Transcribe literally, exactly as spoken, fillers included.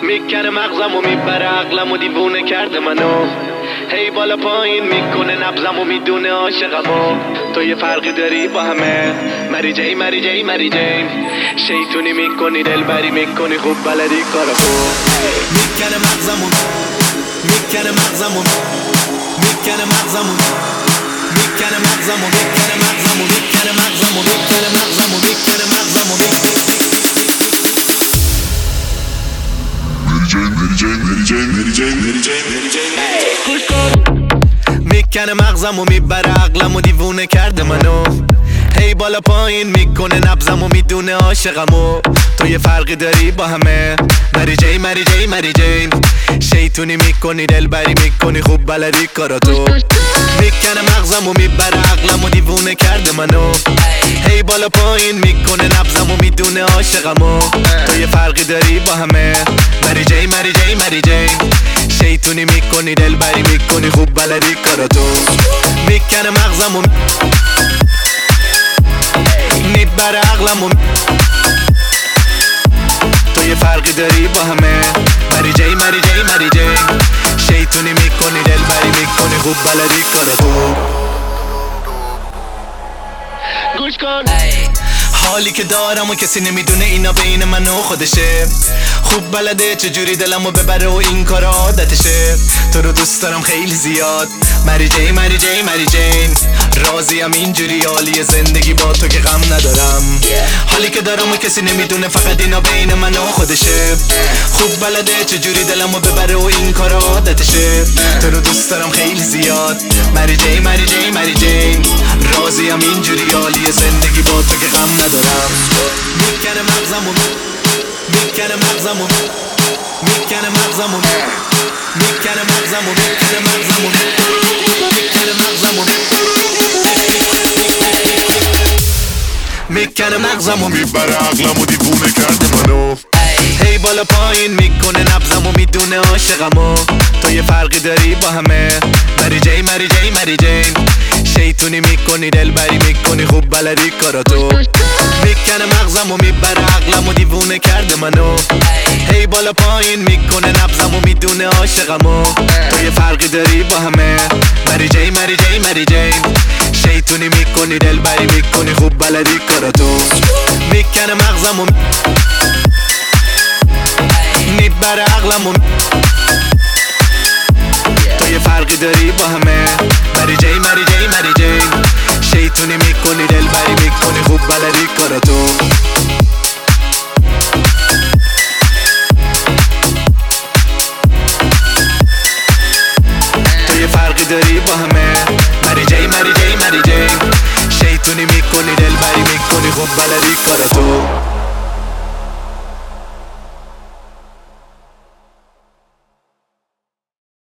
میکنه مغزم و میبره عقلم و دیوونه کرده منو، هی بالا پایین میکنه نبزم و میدونه عاشقمو. تو یه فرقی داری با همه، مری جی مری جی مری جی، شیطونی میکنی دلبری میکنی خوب بلدی کارو. میکنه مغزمون میکنه مغزمون میکنه مغزمون میکنه مغزمون میکنه مغزمون میکنه مغزمون میکنه مغزمون میکنه مغزمون مری جی مری جی مری جی مری جی مری جی میکنه مغزمو میبره عقلمو دیوونه کرده منو، هی بالا پایین میکنه نبزم و میدونه عاشقمو. تو یه فرقی داری با همه، مری جی مری جی مری جی، شیطونی میکنی دلبری میکنی خوب بلدی کاراتو. میکنه مغزمو میبره عقلمو دیوونه کرده منو، هی بالا پایین میکنه نبزم و میدونه عاشقمو. تو یه فرقی داری با همه، مری جی مری جی مری جی، شیطونی میکنی دلبری میکنی خوب بلدی کاراتو. میکنه مغزمو میبره عقلمو، تو یه فرقی داری با همه، مری جی مری جی مری جی، شیطونی میکنی دلبری میکنی خوب بلدی کاراتو. گوش کن حالی که دارم و کسی نمیدونه اینا بین من و خودشه، خوب بلده چجوری دلمو ببره و این کار عادتشه. تو رو دوست دارم خیلی زیاد، مری جی مری جی مری جین، راضیم اینجوری حالی زندگی با تو که غم ندارم. حالی که دارم و کسی نمیدونه فقط اینا بین من و خودشه، خوب بلده چجوری دلمو ببره و این کار عادتشه. تو رو دوست دارم خیلی زیاد، مری جی مری جی مری جین، راضیم اینجوری حالی زندگی با تو که غم ندارم. میکنه مغزمون میکنه مغزمون میکنه مغزمون میکنه مغزمون میکنه مغزمون میکنه مغزمون میکنه مغزمو میبره عقلمو دیوونه کرده منو، هی بالا پایین میکنه نبزم و میدونه عاشقمو. تو یه فرقی داری با همه، مری جی مری جی مری جی، شیطونی میکنی دلبری میکنی خوب بلدی کاراتو. میکنه مغزمو میبره عقلمو دیوونه کرده منو، هی بالا پایین میکنه نبزم و میدونه عاشقمو. تو یه فرقی داری با همه، مری جی مری جی مری جی، شیطونی میکنی دلبری میکنی خوب بلدی کاراتو. میکنه مغزمو میبره عقلمو، تو یه فرقی داری با همه، مری جی مری جی مری جی، شیطونی میکنی دلبری میکنی خوب بلدی کاراتو. تو یه فرقی داری با همه، مری جی مری جی مری جی، شیطونی میکنی دلبری میکنی خوب بلدی کاراتو.